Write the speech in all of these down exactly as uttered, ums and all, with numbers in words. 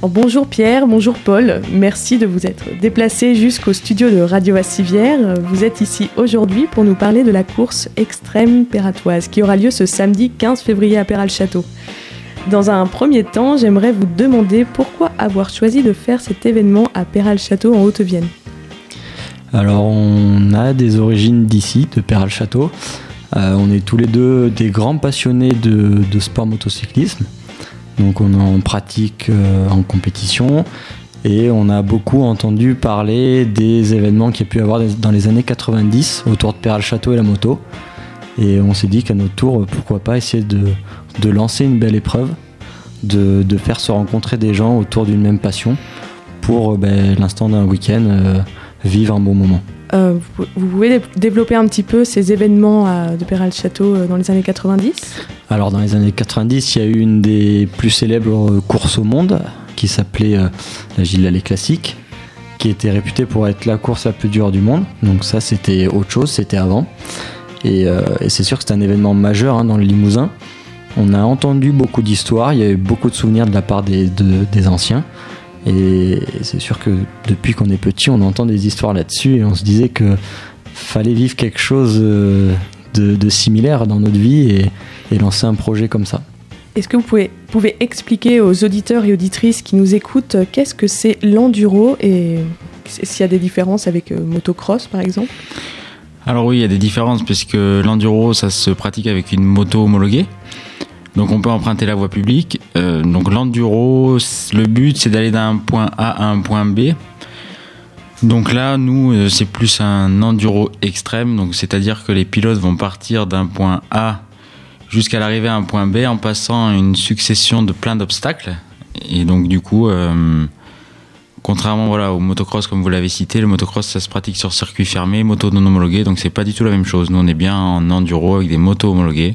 Alors, bonjour Pierre, bonjour Paul, merci de vous être déplacés jusqu'au studio de Radio Vassivière. Vous êtes ici aujourd'hui pour nous parler de la course extrême pératoise qui aura lieu ce samedi quinze février à Péral-Château. Dans un premier temps, j'aimerais vous demander pourquoi avoir choisi de faire cet événement à Péral-Château en Haute-Vienne. Alors on a des origines d'ici, de Péral-Château. Euh, on est tous les deux des grands passionnés de, de sport motocyclisme. Donc on en pratique euh, en compétition et on a beaucoup entendu parler des événements qu'il y a pu y avoir dans les années quatre-vingt-dix autour de Péral-Château et la moto. Et on s'est dit qu'à notre tour, pourquoi pas essayer de, de lancer une belle épreuve, de, de faire se rencontrer des gens autour d'une même passion pour ben, l'instant d'un week-end euh, vivre un bon moment. Euh, vous, vous pouvez développer un petit peu ces événements à, de Péral-Château euh, dans les années quatre-vingt-dix ? Alors dans les années quatre-vingt-dix, il y a eu une des plus célèbres courses au monde qui s'appelait euh, la Gilles Lallet Classique, qui était réputée pour être la course la plus dure du monde. Donc ça c'était autre chose, c'était avant. Et, euh, et c'est sûr que c'est un événement majeur hein, dans le Limousin. On a entendu beaucoup d'histoires, il y a eu beaucoup de souvenirs de la part des, de, des anciens. Et c'est sûr que depuis qu'on est petit, on entend des histoires là-dessus et on se disait que fallait vivre quelque chose de, de similaire dans notre vie et, et lancer un projet comme ça. Est-ce que vous pouvez, pouvez expliquer aux auditeurs et auditrices qui nous écoutent qu'est-ce que c'est l'enduro et s'il y a des différences avec euh, motocross par exemple ? Alors oui, il y a des différences puisque l'enduro, ça se pratique avec une moto homologuée. Donc on peut emprunter la voie publique. Euh, donc l'enduro, le but c'est d'aller d'un point A à un point B. Donc là, nous, c'est plus un enduro extrême. Donc c'est-à-dire que les pilotes vont partir d'un point A jusqu'à l'arrivée à un point B en passant une succession de plein d'obstacles. Et donc du coup, euh, contrairement voilà, au motocross comme vous l'avez cité, le motocross ça se pratique sur circuit fermé, moto non homologuée. Donc c'est pas du tout la même chose. Nous on est bien en enduro avec des motos homologuées.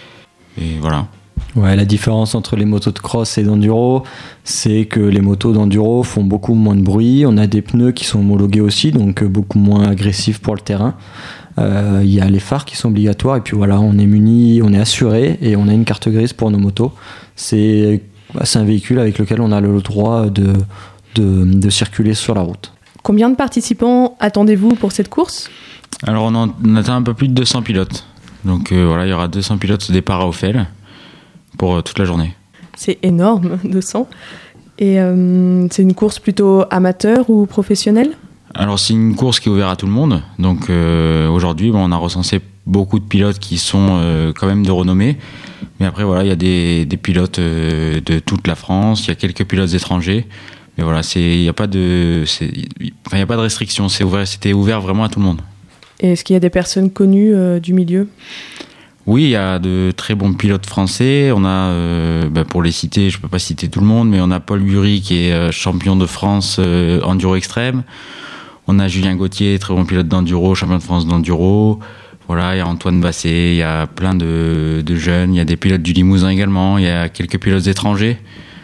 Et voilà. Ouais, la différence entre les motos de cross et d'enduro, c'est que les motos d'enduro font beaucoup moins de bruit. On a des pneus qui sont homologués aussi, donc beaucoup moins agressifs pour le terrain. Euh, il y a les phares qui sont obligatoires et puis voilà, on est muni, on est assuré et on a une carte grise pour nos motos. C'est, c'est un véhicule avec lequel on a le droit de, de, de circuler sur la route. Combien de participants attendez-vous pour cette course ? Alors on, en, on atteint un peu plus de deux cents pilotes. Donc euh, voilà, il y aura deux cents pilotes au départ à Ophel pour euh, toute la journée. C'est énorme, deux cents. Et euh, c'est une course plutôt amateur ou professionnelle ? Alors c'est une course qui est ouverte à tout le monde. Donc euh, aujourd'hui, bon, on a recensé beaucoup de pilotes qui sont euh, quand même de renommée. Mais après voilà, il y a des, des pilotes euh, de toute la France, il y a quelques pilotes étrangers. Mais voilà, c'est, il n'y a pas de, c'est, enfin, il y a pas de restriction. C'est ouvert, c'était ouvert vraiment à tout le monde. Et est-ce qu'il y a des personnes connues euh, du milieu ? Oui, il y a de très bons pilotes français. On a, euh, bah pour les citer, je peux pas citer tout le monde, mais on a Paul Bury qui est euh, champion de France euh, enduro extrême. On a Julien Gauthier, très bon pilote d'enduro, champion de France d'enduro. Voilà, il y a Antoine Basset, il y a plein de, de jeunes. Il y a des pilotes du Limousin également. Il y a quelques pilotes étrangers.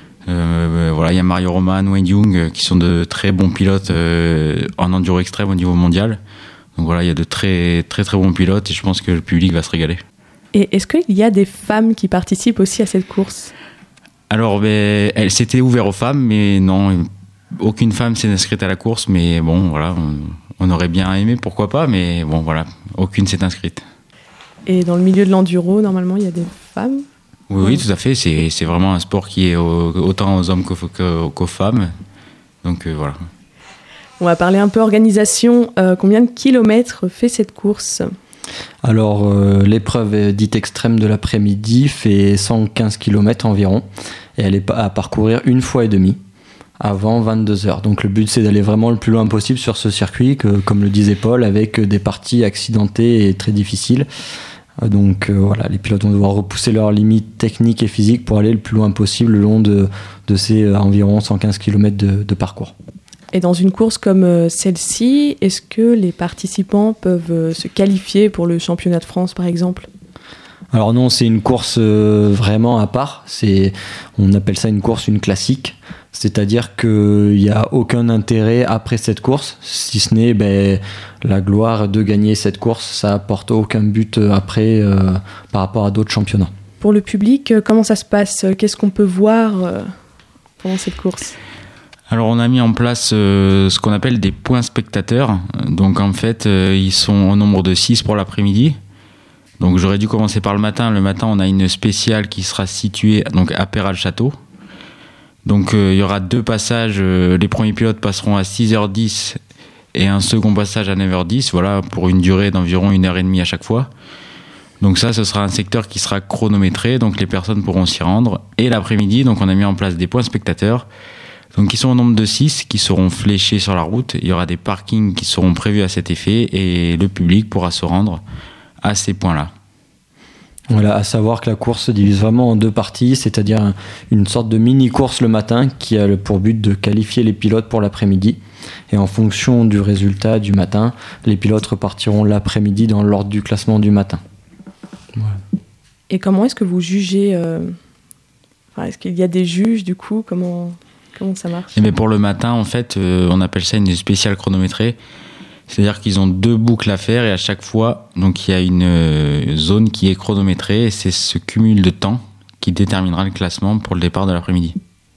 Euh, voilà, il y a Mario Roman, Wayne Young, qui sont de très bons pilotes euh, en enduro extrême au niveau mondial. Donc voilà, il y a de très très très bons pilotes et je pense que le public va se régaler. Et est-ce qu'il y a des femmes qui participent aussi à cette course ? Alors, ben, elle s'était ouverte aux femmes, mais non, aucune femme s'est inscrite à la course. Mais bon, voilà, on, on aurait bien aimé, pourquoi pas, mais bon, voilà, aucune s'est inscrite. Et dans le milieu de l'enduro, normalement, il y a des femmes ? Oui, oui, tout à fait. C'est, c'est vraiment un sport qui est au, autant aux hommes qu'aux, qu'aux, qu'aux femmes. Donc euh, voilà. On va parler un peu organisation. Euh, combien de kilomètres fait cette course ? Alors, euh, l'épreuve dite extrême de l'après-midi fait cent quinze kilomètres environ et elle est à parcourir une fois et demie avant vingt-deux heures. Donc le but c'est d'aller vraiment le plus loin possible sur ce circuit, que, comme le disait Paul, avec des parties accidentées et très difficiles. Donc euh, voilà, les pilotes vont devoir repousser leurs limites techniques et physiques pour aller le plus loin possible le long de, de ces euh, environ cent quinze kilomètres de, de parcours. Et dans une course comme celle-ci, est-ce que les participants peuvent se qualifier pour le championnat de France, par exemple ? Alors non, c'est une course vraiment à part. C'est, on appelle ça une course, une classique. C'est-à-dire qu'il n'y a aucun intérêt après cette course, si ce n'est ben, la gloire de gagner cette course. Ça apporte aucun but après euh, par rapport à d'autres championnats. Pour le public, comment ça se passe ? Qu'est-ce qu'on peut voir euh, pendant cette course ? Alors on a mis en place euh, ce qu'on appelle des points spectateurs. Donc en fait, euh, ils sont au nombre de six pour l'après-midi. Donc j'aurais dû commencer par le matin. Le matin, on a une spéciale qui sera située donc à Perral-Château. Donc euh, il y aura deux passages. Euh, les premiers pilotes passeront à six heures dix et un second passage à neuf heures dix. Voilà, pour une durée d'environ une heure et demie à chaque fois. Donc ça, ce sera un secteur qui sera chronométré. Donc les personnes pourront s'y rendre. Et l'après-midi, donc on a mis en place des points spectateurs. Donc qui sont au nombre de six, qui seront fléchés sur la route. Il y aura des parkings qui seront prévus à cet effet et le public pourra se rendre à ces points-là. Voilà, à savoir que la course se divise vraiment en deux parties, c'est-à-dire une sorte de mini-course le matin qui a pour but de qualifier les pilotes pour l'après-midi. Et en fonction du résultat du matin, les pilotes repartiront l'après-midi dans l'ordre du classement du matin. Voilà. Et comment est-ce que vous jugez euh... enfin, est-ce qu'il y a des juges du coup? Comment, comment ça marche? Et bien pour le matin, en fait, euh, on appelle ça une spéciale chronométrée. C'est-à-dire qu'ils ont deux boucles à faire et à chaque fois, donc il y a une euh, zone qui est chronométrée et c'est ce cumul de temps qui déterminera le classement pour le départ de l'après-midi.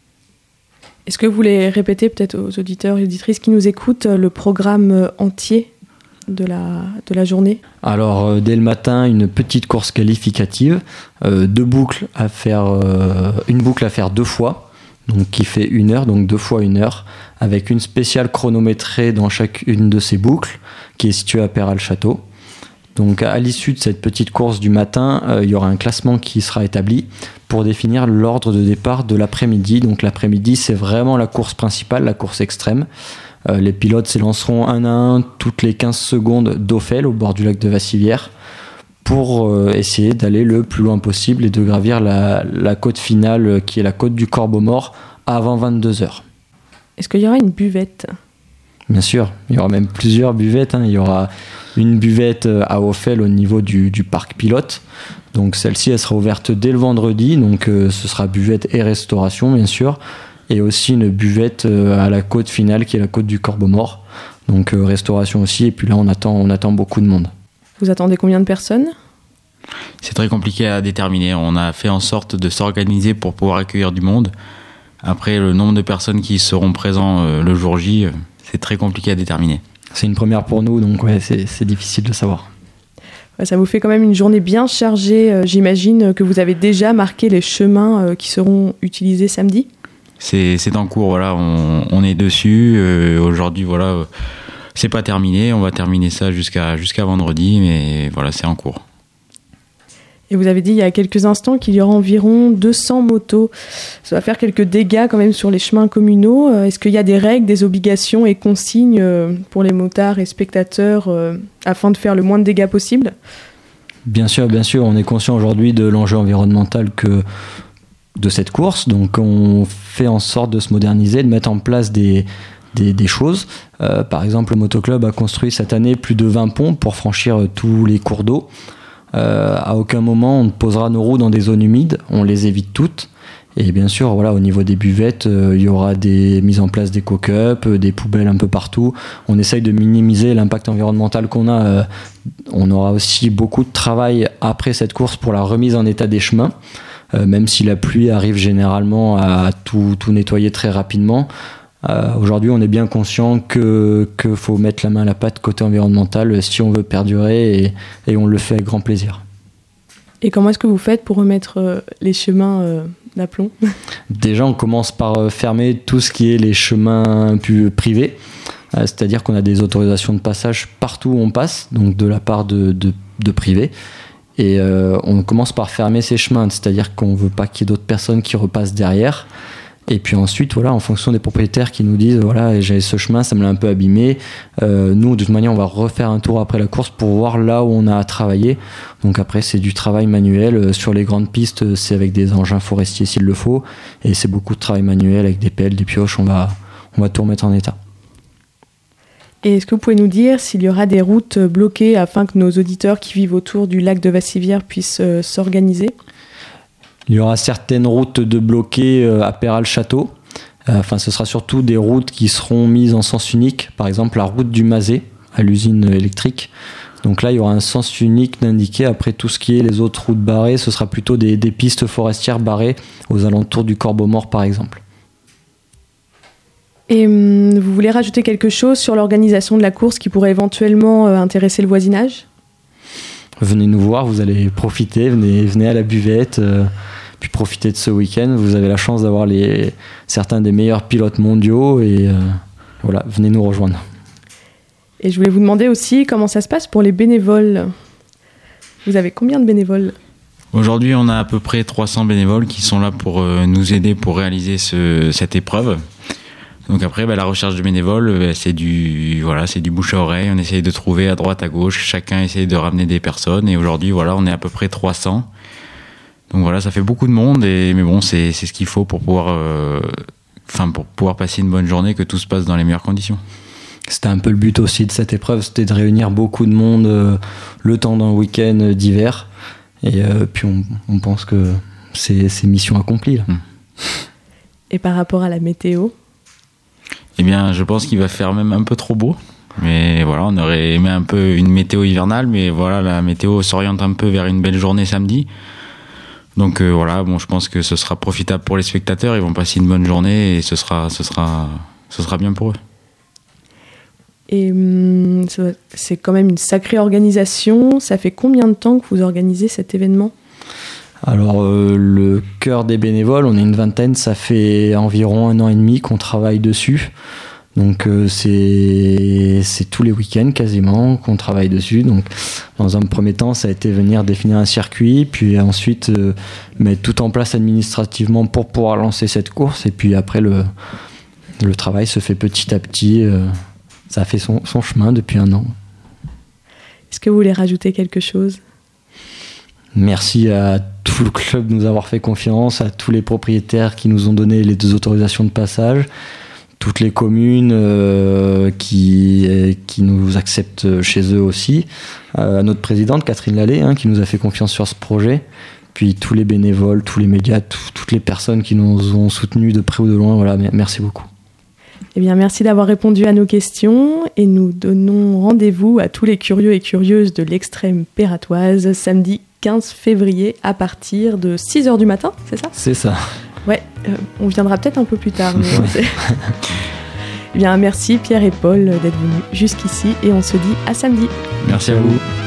Est-ce que vous voulez répéter peut-être aux auditeurs et auditrices qui nous écoutent le programme entier de la, de la journée? Alors euh, dès le matin, une petite course qualificative, euh, deux boucles à faire, euh, une boucle à faire deux fois. Donc qui fait une heure, donc deux fois une heure, avec une spéciale chronométrée dans chacune de ces boucles, qui est située à Perral-Château. Donc à l'issue de cette petite course du matin, euh, il y aura un classement qui sera établi pour définir l'ordre de départ de l'après-midi. Donc l'après-midi, c'est vraiment la course principale, la course extrême. Euh, les pilotes s'élanceront un à un toutes les quinze secondes d'Ophel, au bord du lac de Vassivière, pour euh, essayer d'aller le plus loin possible et de gravir la, la côte finale euh, qui est la côte du Corbeau-Mort avant vingt-deux heures. Est-ce qu'il y aura une buvette? Bien sûr, il y aura même plusieurs buvettes. Hein. Il y aura une buvette à Ophel au niveau du, du parc pilote. Donc celle-ci, elle sera ouverte dès le vendredi. Donc euh, ce sera buvette et restauration, bien sûr. Et aussi une buvette euh, à la côte finale qui est la côte du Corbeau-Mort. Donc euh, restauration aussi. Et puis là, on attend, on attend beaucoup de monde. Vous attendez combien de personnes? C'est très compliqué à déterminer. On a fait en sorte de s'organiser pour pouvoir accueillir du monde. Après, le nombre de personnes qui seront présents euh, le jour J, euh, c'est très compliqué à déterminer. C'est une première pour nous, donc ouais, c'est, c'est difficile de savoir. Ouais, ça vous fait quand même une journée bien chargée. Euh, j'imagine que vous avez déjà marqué les chemins euh, qui seront utilisés samedi? C'est, c'est en cours, voilà. On, on est dessus. Euh, aujourd'hui, voilà. Euh, C'est pas terminé, on va terminer ça jusqu'à, jusqu'à vendredi, mais voilà, c'est en cours. Et vous avez dit il y a quelques instants qu'il y aura environ deux cents motos. Ça va faire quelques dégâts quand même sur les chemins communaux. Est-ce qu'il y a des règles, des obligations et consignes pour les motards et spectateurs euh, afin de faire le moins de dégâts possible? Bien sûr, bien sûr, on est conscient aujourd'hui de l'enjeu environnemental que de cette course. Donc on fait en sorte de se moderniser, de mettre en place des... Des, des choses. Euh, par exemple, le Motoclub a construit cette année plus de vingt ponts pour franchir euh, tous les cours d'eau. Euh, à aucun moment on ne posera nos roues dans des zones humides, on les évite toutes. Et bien sûr, voilà, au niveau des buvettes, euh, il y aura des mises en place des cock-up, euh, des poubelles un peu partout. On essaye de minimiser l'impact environnemental qu'on a. Euh, on aura aussi beaucoup de travail après cette course pour la remise en état des chemins. Euh, même si la pluie arrive généralement à tout, tout nettoyer très rapidement. Euh, aujourd'hui, on est bien conscient que qu'il faut mettre la main à la pâte côté environnemental si on veut perdurer et, et on le fait avec grand plaisir. Et comment est-ce que vous faites pour remettre euh, les chemins euh, d'aplomb? Déjà, on commence par fermer tout ce qui est les chemins plus privés, euh, c'est-à-dire qu'on a des autorisations de passage partout où on passe, donc de la part de, de, de privés. Et euh, on commence par fermer ces chemins, c'est-à-dire qu'on ne veut pas qu'il y ait d'autres personnes qui repassent derrière. Et puis ensuite, voilà, en fonction des propriétaires qui nous disent voilà, j'ai ce chemin, ça me l'a un peu abîmé. Euh, nous, de toute manière, on va refaire un tour après la course pour voir là où on a à travailler. Donc après, c'est du travail manuel. Sur les grandes pistes, c'est avec des engins forestiers s'il le faut. Et c'est beaucoup de travail manuel avec des pelles, des pioches. On va, on va tout remettre en état. Et est-ce que vous pouvez nous dire s'il y aura des routes bloquées afin que nos auditeurs qui vivent autour du lac de Vassivière puissent euh, s'organiser? Il y aura certaines routes de bloquées à Perral-Château. Enfin, ce sera surtout des routes qui seront mises en sens unique. Par exemple, la route du Mazet à l'usine électrique. Donc là, il y aura un sens unique d'indiquer. Après, tout ce qui est les autres routes barrées, ce sera plutôt des, des pistes forestières barrées aux alentours du Corbeau-Mort, par exemple. Et hum, vous voulez rajouter quelque chose sur l'organisation de la course qui pourrait éventuellement euh, intéresser le voisinage ? Venez nous voir, vous allez profiter, venez, venez à la buvette, euh, puis profitez de ce week-end. Vous avez la chance d'avoir les, certains des meilleurs pilotes mondiaux et euh, voilà, venez nous rejoindre. Et je voulais vous demander aussi comment ça se passe pour les bénévoles. Vous avez combien de bénévoles ? Aujourd'hui, on a à peu près trois cents bénévoles qui sont là pour euh, nous aider pour réaliser ce, cette épreuve. Donc après, bah, la recherche de bénévoles, bah, c'est du voilà, c'est du bouche à oreille. On essaye de trouver à droite, à gauche. Chacun essaye de ramener des personnes. Et aujourd'hui, voilà, on est à peu près trois cents. Donc voilà, ça fait beaucoup de monde. Et mais bon, c'est c'est ce qu'il faut pour pouvoir, euh, enfin pour pouvoir passer une bonne journée, que tout se passe dans les meilleures conditions. C'était un peu le but aussi de cette épreuve, c'était de réunir beaucoup de monde euh, le temps d'un week-end d'hiver. Et euh, puis on, on pense que c'est, c'est mission accomplie. Là. Et par rapport à la météo ? Eh bien, je pense qu'il va faire même un peu trop beau. Mais voilà, on aurait aimé un peu une météo hivernale, mais voilà, la météo s'oriente un peu vers une belle journée samedi. Donc euh, voilà, bon, je pense que ce sera profitable pour les spectateurs. Ils vont passer une bonne journée et ce sera, ce sera, ce sera bien pour eux. Et hum, c'est quand même une sacrée organisation. Ça fait combien de temps que vous organisez cet événement ? Alors, euh, le cœur des bénévoles, on est une vingtaine, ça fait environ un an et demi qu'on travaille dessus. Donc, euh, c'est, c'est tous les week-ends quasiment qu'on travaille dessus. Donc, dans un premier temps, ça a été venir définir un circuit, puis ensuite euh, mettre tout en place administrativement pour pouvoir lancer cette course. Et puis après, le, le travail se fait petit à petit. Euh, ça a fait son, son chemin depuis un an. Est-ce que vous voulez rajouter quelque chose ? Merci à tout le club de nous avoir fait confiance, à tous les propriétaires qui nous ont donné les deux autorisations de passage, toutes les communes euh, qui, qui nous acceptent chez eux aussi, euh, à notre présidente Catherine Lallet hein, qui nous a fait confiance sur ce projet, puis tous les bénévoles, tous les médias, tout, toutes les personnes qui nous ont soutenus de près ou de loin. Voilà, merci beaucoup. Eh bien, merci d'avoir répondu à nos questions et nous donnons rendez-vous à tous les curieux et curieuses de l'Extrême Perratoise samedi quinze février à partir de six heures du matin, c'est ça ? C'est ça. Ouais, euh, on viendra peut-être un peu plus tard. Mais ouais. c'est... Eh bien, merci Pierre et Paul d'être venus jusqu'ici et on se dit à samedi. Merci à vous.